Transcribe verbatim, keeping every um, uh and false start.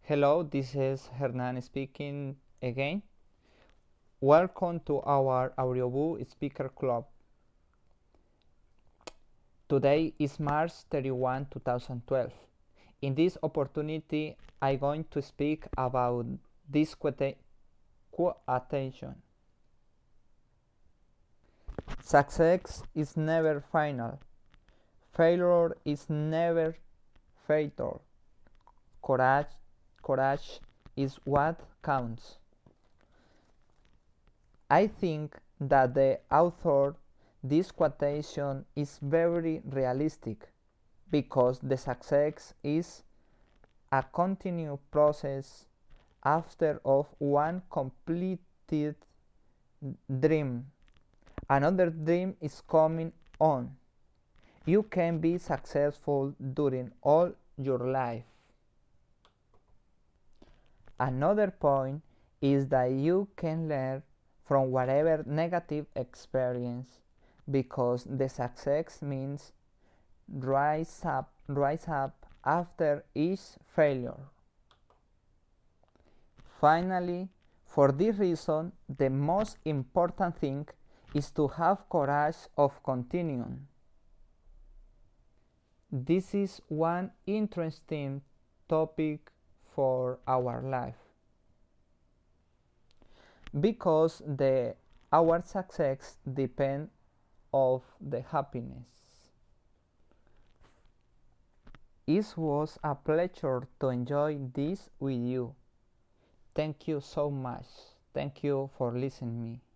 Hello, this is Hernan speaking again. Welcome to our Audiobook Speaker Club. Today is March thirty-first, two thousand twelve. In this opportunity, I'm going to speak about this quotation. Success is never final. Failure is never fatal. Courage, courage is what counts. I think that the author this quotation is very realistic because the success is a continued process after of one completed dream. Another dream is coming on. You can be successful during all your life. Another point is that you can learn from whatever negative experience because the success means rise up, rise up after each failure. Finally, for this reason, the most important thing is to have courage of continuing. This is one interesting topic for our life because the our success depends of the happiness. It was a pleasure to enjoy this with you. Thank you so much. Thank you for listening to me.